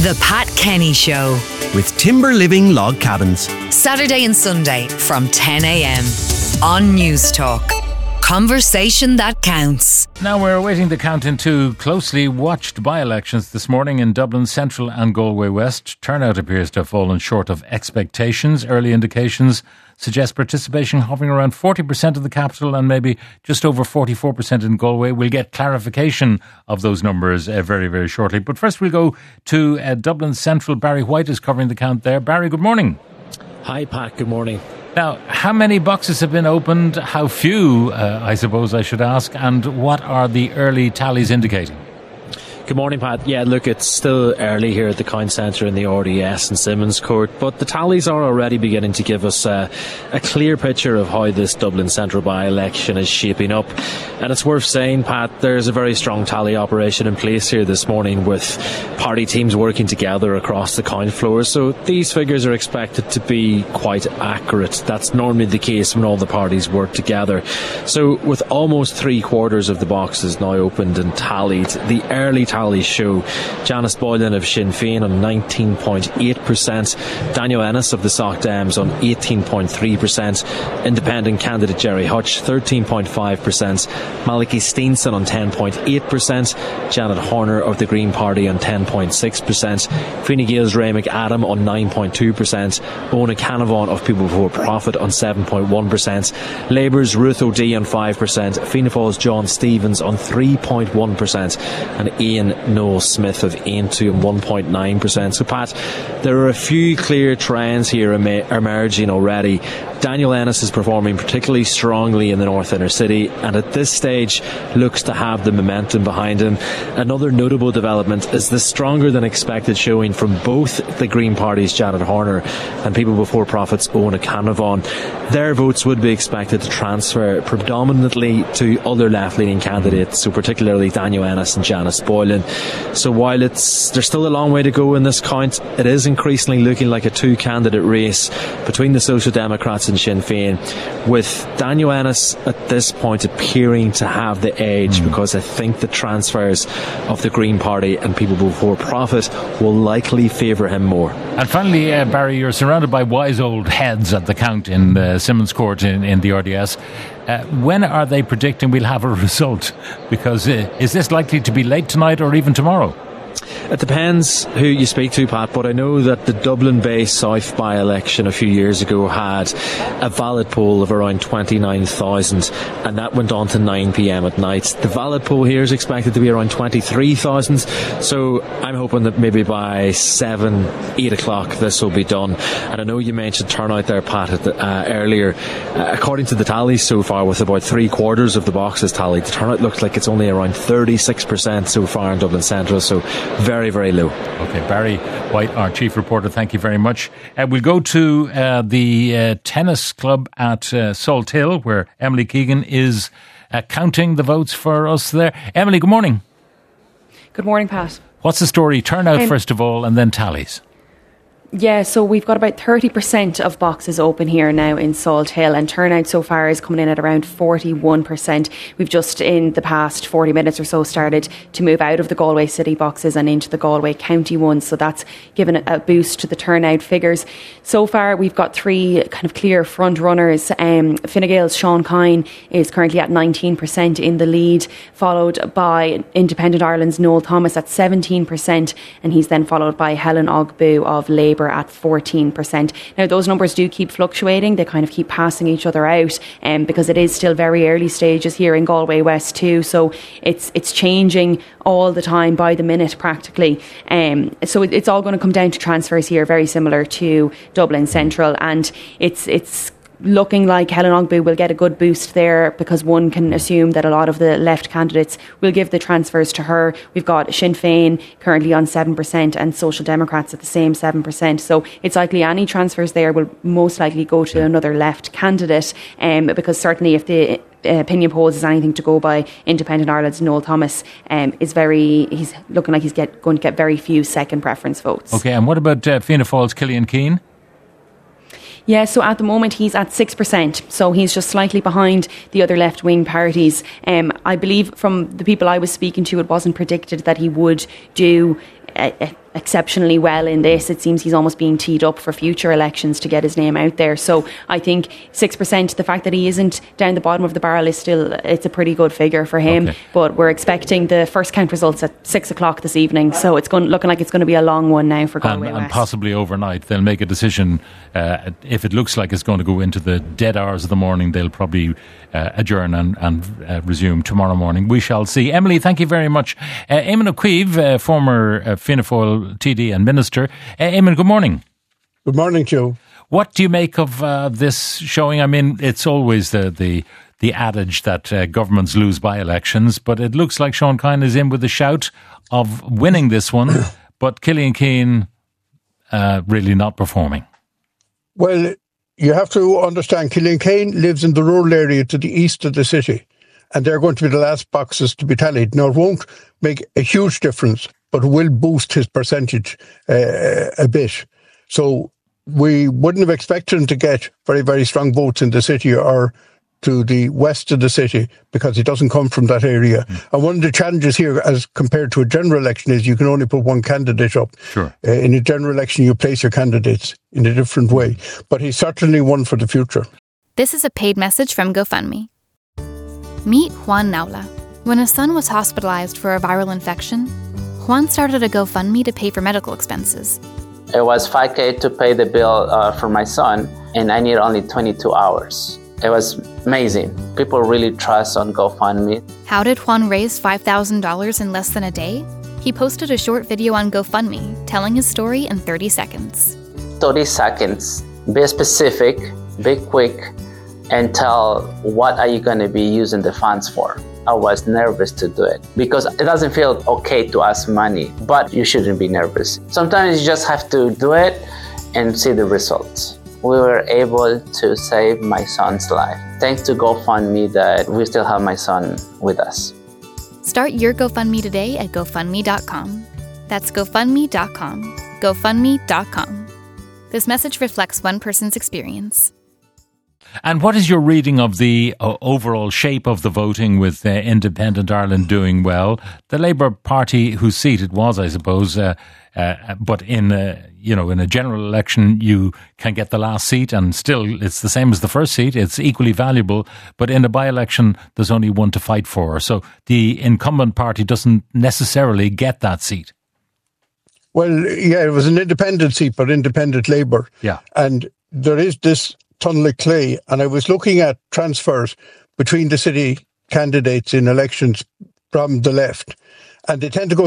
The Pat Kenny Show with Timber Living Log Cabins. Saturday and Sunday from 10 a.m. on News Talk. Conversation that counts. Now we're awaiting the count in two closely watched by-elections this morning in Dublin Central and Galway West. Turnout appears to have fallen short of expectations. Early indications suggest participation hovering around 40% of the capital and maybe just over 44% in Galway. We'll get clarification of those numbers very, very shortly. But first we'll go to Dublin Central. Barry White is covering the count there. Barry, good morning. Hi, Pat. Good morning. Now, how many boxes have been opened? How few, I suppose I should ask, and what are the early tallies indicating? Good morning, Pat. Yeah, look, it's still early here at the Count Centre in the RDS in Simmons Court, but the tallies are already beginning to give us a clear picture of how this Dublin Central by-election is shaping up. And it's worth saying, Pat, there's a very strong tally operation in place here this morning with party teams working together across the count floor. So these figures are expected to be quite accurate. That's normally the case when all the parties work together. So with almost 3/4 of the boxes now opened and tallied, the early tallies show Janice Boylan of Sinn Féin on 19.8%, Daniel Ennis of the Soc Dems on 18.3%, independent candidate Jerry Hutch 13.5%, Malachy Steenson on 10.8%, Janet Horner of the Green Party on 10.6%, Fine Gael's Ray McAdam on 9.2%, Ona Canavan of People Before Profit on 7.1%, Labour's Ruth O'Dea on 5%, Fianna Fáil's John Stevens on 3.1%, and Ian Noel Smith of Aontú on 1.9%. So, Pat, there are a few clear trends here emerging already. Daniel Ennis is performing particularly strongly in the North Inner City and at this stage looks to have the momentum behind him. Another notable development is the stronger than expected showing from both the Green Party's Janet Horner and People Before Profit's Ona Canavan. Their votes would be expected to transfer predominantly to other left-leaning candidates, so particularly Daniel Ennis and Janice Boylan. So while there's still a long way to go in this count, it is increasingly looking like a two-candidate race between the Social Democrats and Sinn Féin, with Daniel Ennis at this point appearing to have the edge because I think the transfers of the Green Party and People Before Profit will likely favour him more. And finally, Barry, you're surrounded by wise old heads at the count in Simmons Court in the RDS. When are they predicting we'll have a result? Because is this likely to be late tonight or even tomorrow? It depends who you speak to, Pat, but I know that the Dublin-based South by-election a few years ago had a valid poll of around 29,000 and that went on to 9 p.m. at night. The valid poll here is expected to be around 23,000, so I'm hoping that maybe by 7, 8 o'clock this will be done. And I know you mentioned turnout there, Pat, earlier. According to the tallies so far, with about 3/4 of the boxes tallied, the turnout looks like it's only around 36% so far in Dublin Central, so very, very low. OK, Barry White, our chief reporter, thank you very much. We'll go to the tennis club at Salt Hill, where Emily Keegan is counting the votes for us there. Emily, good morning. Good morning, Pat. What's the story? Turnout first of all, and then tallies. Yeah, so we've got about 30% of boxes open here now in Salt Hill, and turnout so far is coming in at around 41%. We've just in the past 40 minutes or so started to move out of the Galway City boxes and into the Galway County ones, so that's given a boost to the turnout figures. So far we've got three kind of clear front runners. Fine Gael's Sean Kine is currently at 19% in the lead, followed by Independent Ireland's Noel Thomas at 17%, and he's then followed by Helen Ogbu of Labour at 14%. Now those numbers do keep fluctuating, they kind of keep passing each other out, because it is still very early stages here in Galway West too, so it's changing all the time, by the minute practically. So it's all going to come down to transfers here, very similar to Dublin Central, and it's looking like Helen Ogbu will get a good boost there, because one can assume that a lot of the left candidates will give the transfers to her. We've got Sinn Féin currently on 7% and Social Democrats at the same 7%, so it's likely any transfers there will most likely go to another left candidate, because certainly if the opinion polls is anything to go by, Independent Ireland's Noel Thomas he's looking like he's going to get very few second preference votes. OK, and what about Fianna Fáil's Killian Keane? Yeah, so at the moment he's at 6%, so he's just slightly behind the other left-wing parties. I believe from the people I was speaking to, it wasn't predicted that he would do a exceptionally well in this. It seems he's almost being teed up for future elections to get his name out there. So I think 6%, the fact that he isn't down the bottom of the barrel is still, it's a pretty good figure for him. Okay. But we're expecting the first count results at 6 o'clock this evening. So it's looking like it's going to be a long one now for Galway West. And possibly overnight. They'll make a decision. If it looks like it's going to go into the dead hours of the morning, they'll probably adjourn and resume tomorrow morning. We shall see. Emily, thank you very much. Eamon O'Keefe, former Fianna Fáil TD and Minister. Eamon, good morning. Good morning, Joe. What do you make of this showing? I mean, it's always the adage that governments lose by-elections, but it looks like Sean Kine is in with a shout of winning this one, but Killian Keane really not performing. Well, you have to understand, Killian Keane lives in the rural area to the east of the city, and they're going to be the last boxes to be tallied. Now, it won't make a huge difference, but it will boost his percentage a bit. So we wouldn't have expected him to get very, very strong votes in the city or to the west of the city because he doesn't come from that area. And one of the challenges here, as compared to a general election, is you can only put one candidate up. Sure. In a general election, you place your candidates in a different way. But he's certainly one for the future. This is a paid message from GoFundMe. Meet Juan Naula. When his son was hospitalized for a viral infection, Juan started a GoFundMe to pay for medical expenses. It was $5,000 to pay the bill for my son, and I need only 22 hours. It was amazing. People really trust on GoFundMe. How did Juan raise $5,000 in less than a day? He posted a short video on GoFundMe telling his story in 30 seconds. 30 seconds. Be specific, be quick, and tell what are you going to be using the funds for. I was nervous to do it because it doesn't feel okay to ask money, but you shouldn't be nervous. Sometimes you just have to do it and see the results. We were able to save my son's life. Thanks to GoFundMe that we still have my son with us. Start your GoFundMe today at GoFundMe.com. That's GoFundMe.com. GoFundMe.com. This message reflects one person's experience. And what is your reading of the overall shape of the voting with Independent Ireland doing well? The Labour Party, whose seat it was, I suppose, but in a general election, you can get the last seat and still it's the same as the first seat. It's equally valuable, but in a by-election, there's only one to fight for. So the incumbent party doesn't necessarily get that seat. Well, yeah, it was an independent seat, but independent Labour. Yeah. And there is this tunnel of clay, and I was looking at transfers between the city candidates in elections from the left, and they tend to go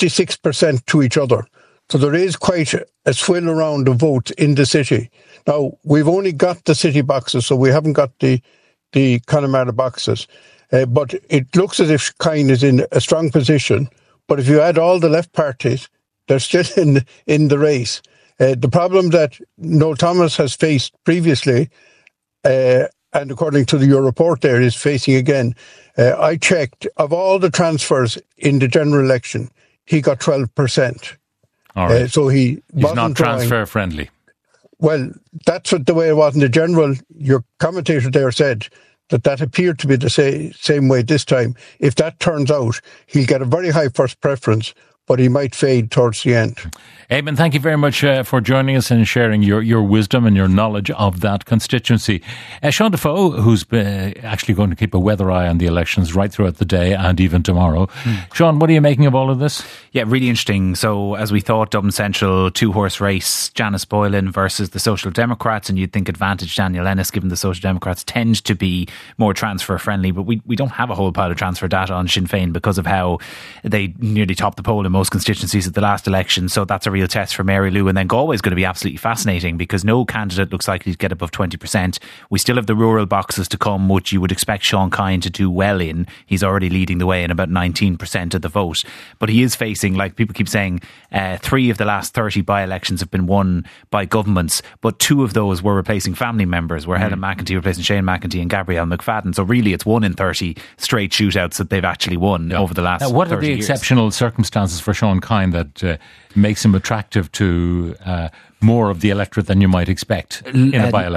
66% to each other. So there is quite a swill around of votes in the city. Now, we've only got the city boxes, so we haven't got the Connemara boxes. But it looks as if Kine is in a strong position. But if you add all the left parties, they're still in the race. The problem that Noel Thomas has faced previously, and according to your report there, is facing again. I checked, of all the transfers in the general election, he got 12%. All right. So he's not transfer friendly. Well, that's what the way it was in the general. Your commentator there said that appeared to be the same way this time. If that turns out, he'll get a very high first preference, but he might fade towards the end. Eamon, thank you very much for joining us and sharing your wisdom and your knowledge of that constituency. Sean Defoe, who's actually going to keep a weather eye on the elections right throughout the day and even tomorrow. Sean, what are you making of all of this? Yeah, really interesting. So as we thought, Dublin Central, two-horse race, Janice Boylan versus the Social Democrats, and you'd think advantage Daniel Ennis, given the Social Democrats tend to be more transfer friendly, but we don't have a whole pile of transfer data on Sinn Féin because of how they nearly topped the poll in most constituencies at the last election. So that's a real test for Mary Lou. And then Galway is going to be absolutely fascinating because no candidate looks likely to get above 20%. We still have the rural boxes to come, which you would expect Sean Kine to do well in. He's already leading the way in about 19% of the vote. But he is facing, like people keep saying, 3 of the last 30 by-elections have been won by governments, but 2 of those were replacing family members, where Helen McEntee replacing Shane McEntee and Gabrielle McFadden. So really it's 1 in 30 straight shootouts that they've actually won over the last 30 years. What are the exceptional circumstances for Sean Kine that makes him attractive to more of the electorate than you might expect in a by-election?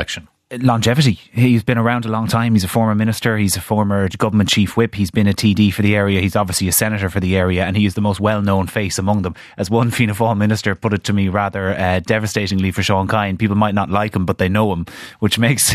longevity. He's been around a long time. He's a former minister. He's a former government chief whip. He's been a TD for the area. He's obviously a senator for the area, and he is the most well-known face among them. As one Fianna Fáil minister put it to me rather devastatingly for Sean Kine, people might not like him, but they know him, which makes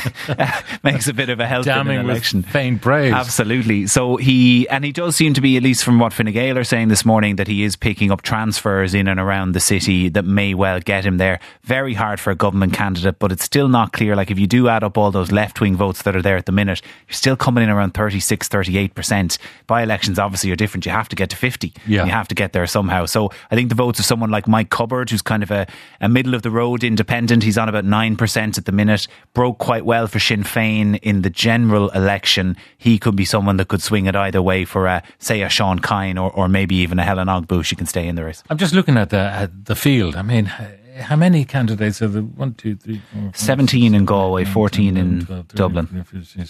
a bit of a help in an election. With faint praise. Absolutely. So he does seem to be, at least from what Fine Gael are saying this morning, that he is picking up transfers in and around the city that may well get him there. Very hard for a government candidate, but it's still not clear. Like, if you do add up all those left-wing votes that are there at the minute, you're still coming in around 36-38%. By-elections obviously are different. You have to get to 50. Yeah. You have to get there somehow. So I think the votes of someone like Mike Cupboard, who's kind of a middle-of-the-road independent, he's on about 9% at the minute, broke quite well for Sinn Féin in the general election. He could be someone that could swing it either way for, say, a Sean Kine or maybe even a Helen Ogbu. She can stay in the race. I'm just looking at the field. I mean, how many candidates are there? 1, 2, 3, 4, 5, 17 in Galway, 14 in 12, 13, Dublin.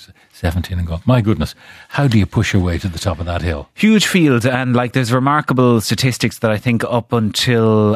17 in Galway. My goodness. How do you push your way to the top of that hill? Huge field, and like, there's remarkable statistics that I think up until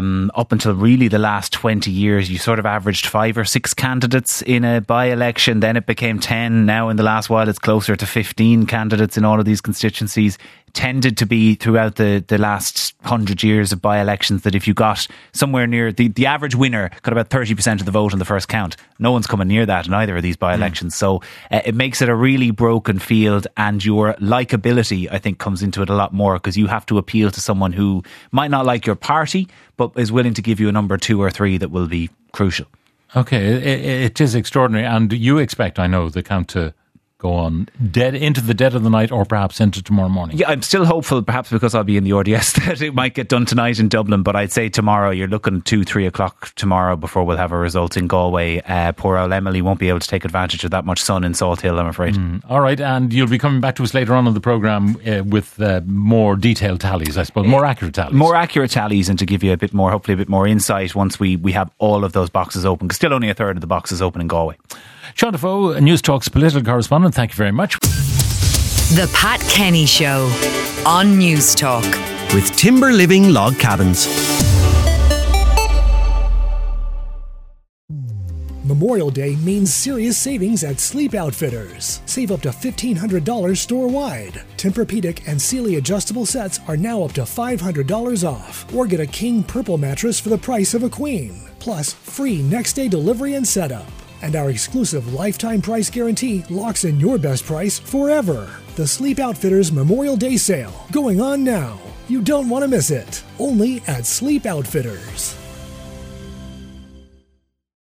really the last 20 years, you sort of averaged 5 or 6 candidates in a by-election. Then it became 10. Now in the last while it's closer to 15 candidates in all of these constituencies. Tended to be throughout the last 100 years of by-elections that if you got somewhere near the average winner got about 30% of the vote in the first count. No one's coming near that in either of these by-elections. So it makes it a really broken field, and your likability, I think, comes into it a lot more, because you have to appeal to someone who might not like your party but is willing to give you a number 2 or 3 that will be crucial. Okay, it is extraordinary, and you expect, I know, the count to go on into the dead of the night, or perhaps into tomorrow morning. Yeah, I'm still hopeful, perhaps because I'll be in the RDS, that it might get done tonight in Dublin, but I'd say tomorrow, you're looking 2-3 o'clock tomorrow before we'll have a result in Galway. Poor old Emily won't be able to take advantage of that much sun in Salt Hill, I'm afraid. All right, and you'll be coming back to us later on in the programme with more detailed tallies, I suppose, more accurate tallies. More accurate tallies, and to give you a bit more, hopefully a bit more insight once we have all of those boxes open, because still only a third of the boxes open in Galway. Sean Defoe, News Talk's political correspondent, thank you very much. The Pat Kenny Show on News Talk. With Timber Living Log Cabins. Memorial Day means serious savings at Sleep Outfitters. Save up to $1,500 store-wide. Tempur-Pedic and Sealy adjustable sets are now up to $500 off. Or get a king purple mattress for the price of a queen. Plus, free next-day delivery and setup. And our exclusive lifetime price guarantee locks in your best price forever. The Sleep Outfitters Memorial Day sale, going on now. You don't want to miss it. Only at Sleep Outfitters.